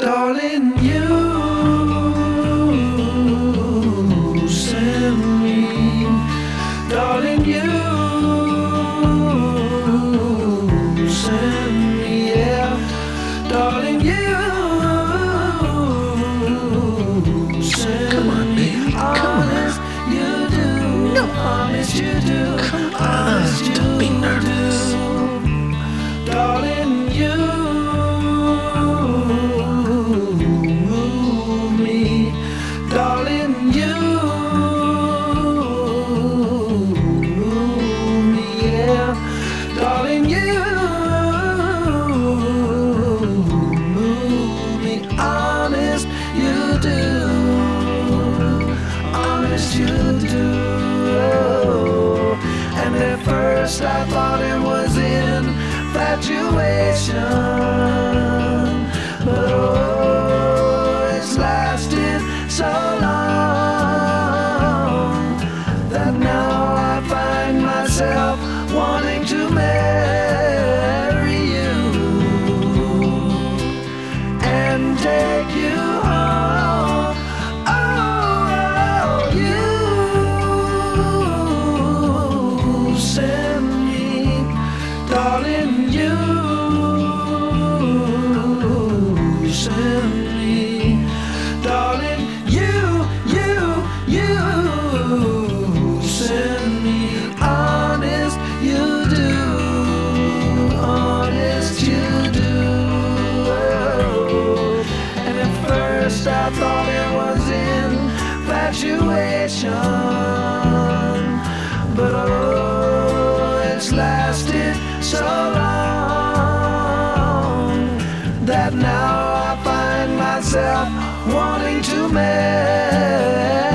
Darling, you send me. Darling, you send me, yeah. Darling, you send Come on, me. baby, come on. Honest, you do. No. Honest, you do. Come on, Honest, you don't be nervous. do. Darling, you move me. Darling, you move me, yeah. Darling, you move me. Honest, you do. Honest, you do. And at first I thought it was infatuation, but oh, it's lasted so long that now I find myself wanting to marry you and take you home. Oh, you send me. Darling, you send me. Darling, you send me. Honest, you do. Honest, you do. And at first I thought it was infatuation, but oh, it's lasted so long that now I find myself wanting to marry